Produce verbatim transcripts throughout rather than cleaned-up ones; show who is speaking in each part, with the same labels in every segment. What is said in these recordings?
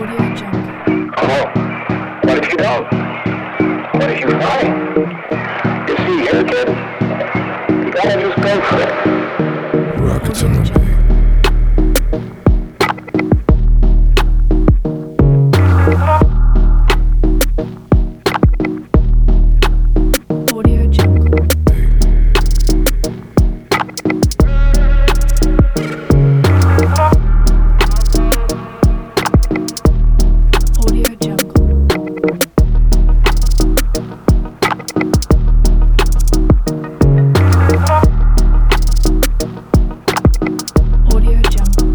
Speaker 1: Audio Jungle.
Speaker 2: Oh, what if you don't? What if you try? You see here, kid? You gotta just go for it.
Speaker 3: Rockets on the beat.
Speaker 1: Audio Jungle. Audio Jungle. Audio Jungle.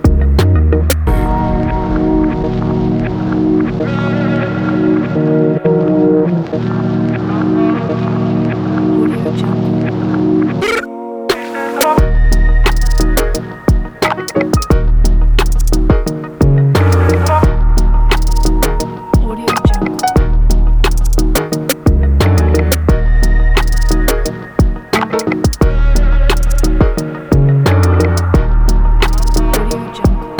Speaker 1: Audio Jungle. Audio Jungle. Audio Jungle.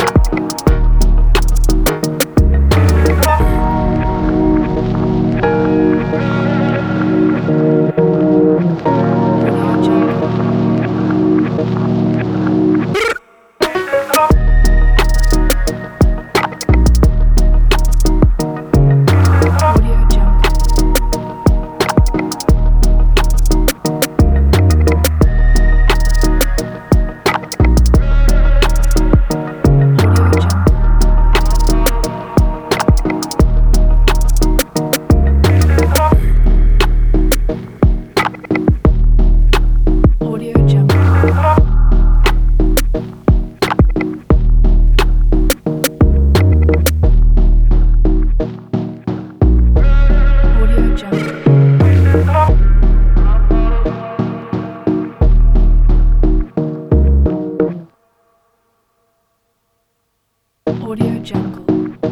Speaker 1: Audio Jungle. Audio Jungle. Audio Jungle. Audio Jungle. Audio Jungle. Audio Jungle.